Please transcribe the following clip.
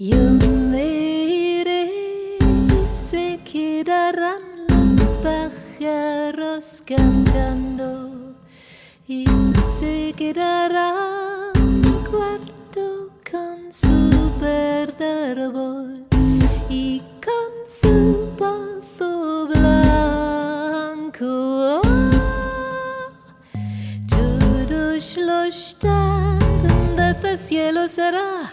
Yo me iré y se quedarán los pájaros cantando y se quedará mi cuarto con su verde árbol y con su pozo blanco. Todo schlosstar, desde cielo será